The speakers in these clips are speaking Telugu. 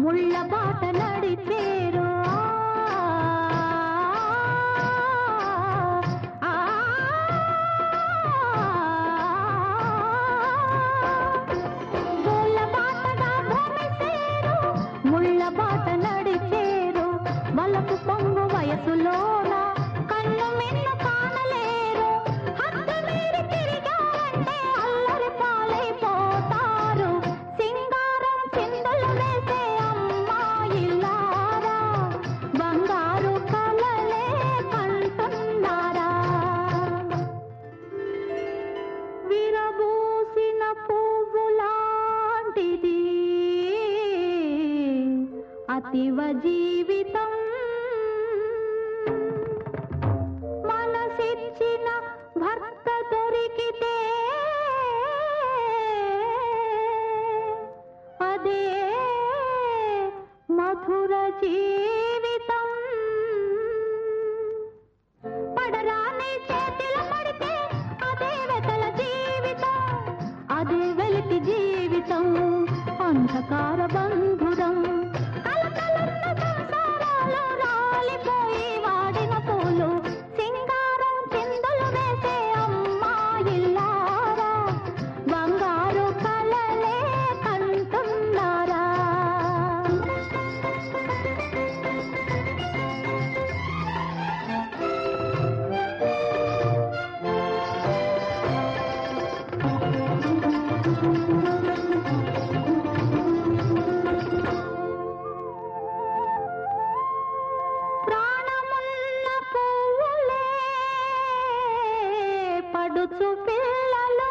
ముళ్ళ బాట నడిచేరు. ముళ్ళ బాటగా భ్రమిసేరు, ముళ్ళ బాట నడిచేరు. వలకు పొంగు వయసులోన కన్ను మిన్ను కానలేరు. హద్దు మీరి తిరిగారంటే అల్లరి పాలైపోతారు. సింగారం చిందులు వేసే అమ్మాయిలారా, బంగారు కలలే కంటున్నారా? విరబూసిన పువ్వులాంటిది అతివ జీవితం. మనసిచ్చిన భర్త దొరికితే అదే మధుర జీవితం. పడరాని చేతిలో పడితే అదే వెతల జీవితం, అదే వెలితి జీవితం. అంధకార బంధురం కలకలున్న సంసారాలు రాలిపోయి వాడిన పూలు. సింగారం చిందులు వేసే అమ్మాయిల్లారా, బంగారు కలలే కంటున్నారా? ప్రాణమున్న పువ్వులే పడుచు పిల్లలు,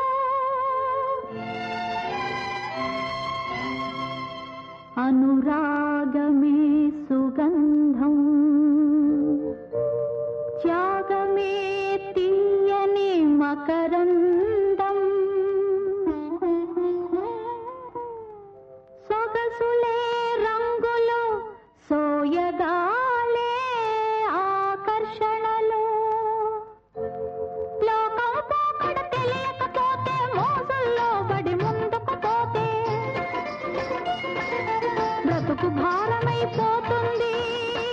అనురాగమే సుగంధం, త్యాగమే తీయని మకరందం. సొగసులే రంగులు, సోయగాలే ఆకర్షణలు. లోకం పోకడ తెలియకపోతే మోసల్లో పడి ముందుకు పోతే బ్రతుకు భారమైపోతుంది.